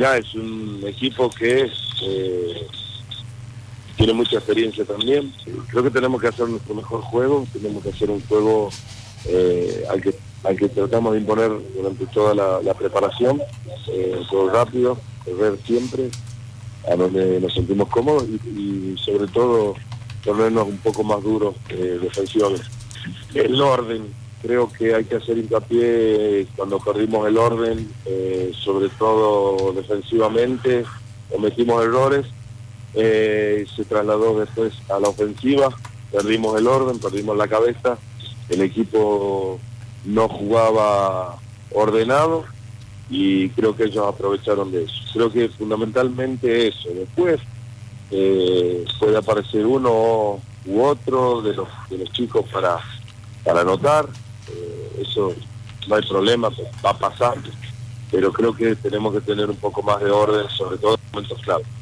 Mirá, es un equipo que tiene mucha experiencia también. Creo que tenemos que hacer nuestro mejor juego, tenemos que hacer un juego al que tratamos de imponer durante toda la preparación, todo rápido, correr siempre, a donde nos sentimos cómodos y sobre todo ponernos un poco más duros defensivamente. El orden, creo que hay que hacer hincapié cuando perdimos el orden, sobre todo defensivamente, cometimos errores, se trasladó después a la ofensiva, perdimos el orden, perdimos la cabeza, el equipo no jugaba ordenado y creo que ellos aprovecharon de eso. Creo que fundamentalmente eso. Después puede aparecer uno u otro de los chicos para anotar, eso no hay problema, va a pasar, pero creo que tenemos que tener un poco más de orden, sobre todo en momentos clave.